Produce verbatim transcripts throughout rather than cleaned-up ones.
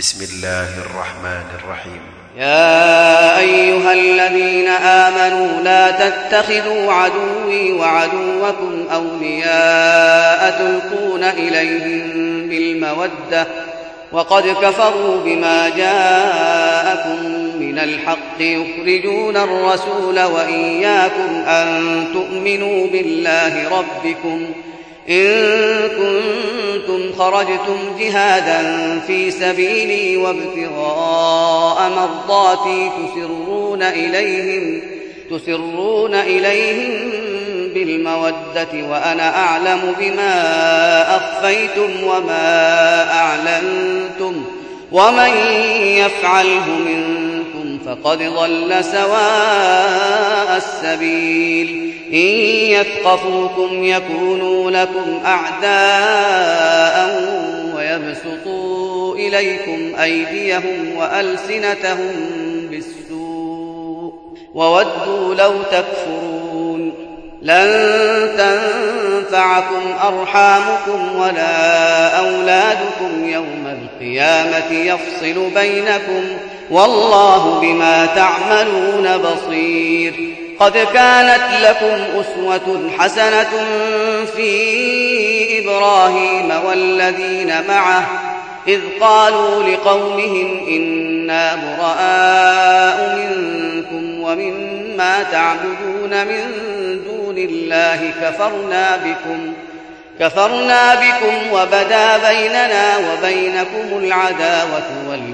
بسم الله الرحمن الرحيم. يا أيها الذين آمنوا لا تتخذوا عدوي وعدوكم أولياء تلقون إليهم بالمودة وقد كفروا بما جاءكم من الحق يخرجون الرسول وإياكم أن تؤمنوا بالله ربكم إن كنتم خرجتم جهادا في سبيلي وابتغاء مرضاتي تسرون إليهم, تسرون إليهم بالمودة وأنا أعلم بما أخفيتم وما أعلنتم ومن يفعله منكم فقد ضل سواء السبيل إن يثقفوكم يكونوا لكم أعداء ويبسطوا إليكم أيديهم وألسنتهم بالسوء وودوا لو تكفرون لن تنفعكم أرحامكم ولا أولادكم يوم القيامة يفصل بينكم والله بما تعملون بصير. قد كانت لكم أسوة حسنة في إبراهيم والذين معه إذ قالوا لقومهم إنا براء منكم ومما تعبدون من دون الله كفرنا بكم كفرنا بكم وبدا بيننا وبينكم العداوة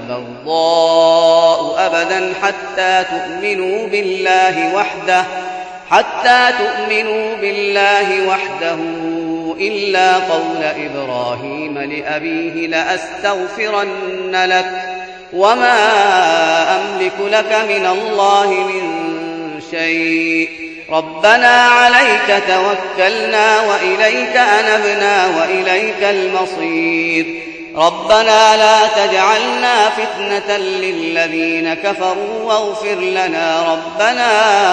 والبغضاء أبدا حتى تؤمنوا بالله وحده حتى تؤمنوا بالله وحده إلا قول إبراهيم لأبيه لأستغفرن لك وما أملك لك من الله من شيء ربنا عليك توكلنا وإليك أنبنا وإليك المصير ربنا لا تجعلنا فتنة للذين كفروا واغفر لنا ربنا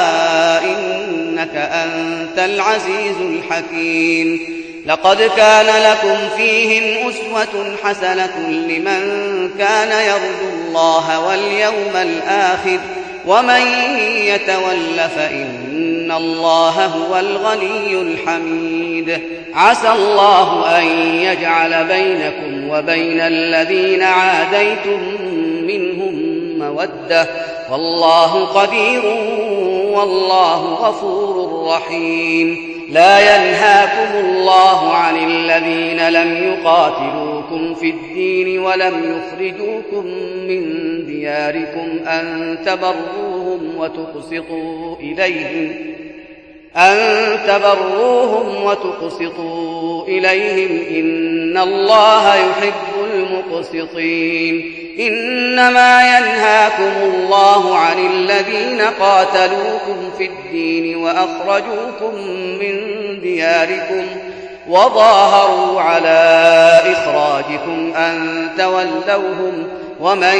إنك أنت العزيز الحكيم. لقد كان لكم فيهم أسوة حسنة لمن كان يرجو الله واليوم الآخر ومن يتول فإن الله هو الغني الحميد. عسى الله أن يجعل بينكم وبين الذين عاديتم منهم مودة والله قدير والله غفور رحيم. لا ينهاكم الله عن الذين لم يقاتلوكم في الدين ولم يخرجوكم من دياركم أن تبروهم وتقسطوا إليهم أن تبروهم وتقسطوا إليهم إن الله يحب المقسطين. إنما ينهاكم الله عن الذين قاتلوكم في الدين وأخرجوكم من دياركم وظاهروا على إخراجكم أن تولوهم ومن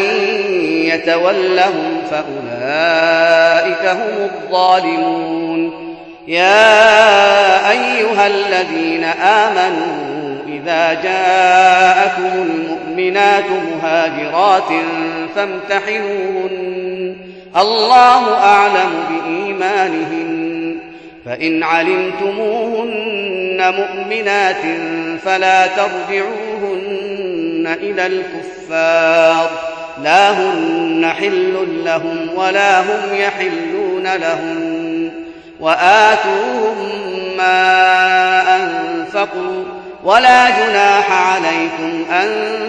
يتولهم فأولئك هم الظالمون. يا أيها الذين آمنوا إذا جاءكم المؤمنات مهاجرات فامتحنوهن الله أعلم بإيمانهن فإن علمتموهن مؤمنات فلا ترجعوهن إلى الكفار لا هن حل لهم ولا هم يحلون لهم وآتوهم ما أنفقوا ولا جناح عليكم أن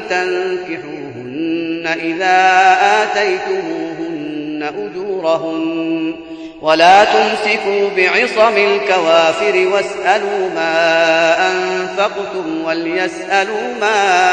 تنكحوهن إذا آتيتموهن أجورهن ولا تمسكوا بعصم الكوافر واسألوا ما أنفقتم وليسألوا ما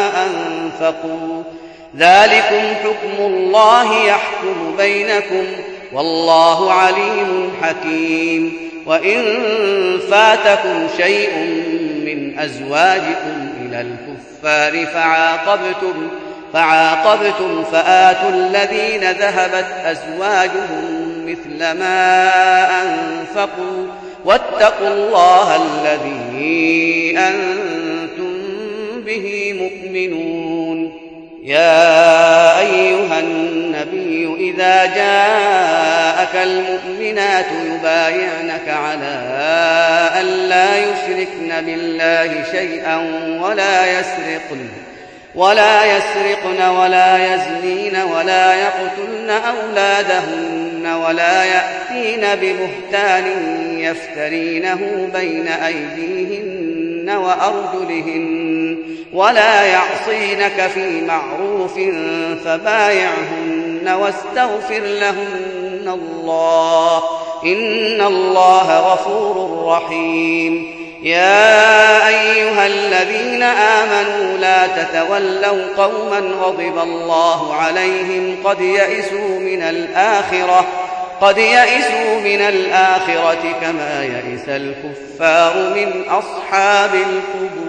أنفقوا ذلكم حكم الله يحكم بينكم والله عليم حكيم. وإن فاتكم شيء من أزواجكم إلى الكفار فعاقبتم, فعاقبتم فآتوا الذين ذهبت أزواجهم مثل ما أنفقوا واتقوا الله الذي أنتم به مؤمنون. يا أيها النبي إذا جاءك المؤمنات يبايعنك على أن لا يشركن بالله شيئا ولا يسرقن ولا يسرقن ولا يزنين ولا يقتلن أولادهن ولا يأتين ببهتان يفترينه بين أيديهن وأرجلهن ولا يعصينك في معروف فبايعهن واستغفر لهن الله إن الله غفور رحيم. يا أيها الذين آمنوا لا تتولوا قوما غضب الله عليهم قد يئسوا من الآخرة قد يئسوا من الآخرة كما يئس الكفار من أصحاب القبور.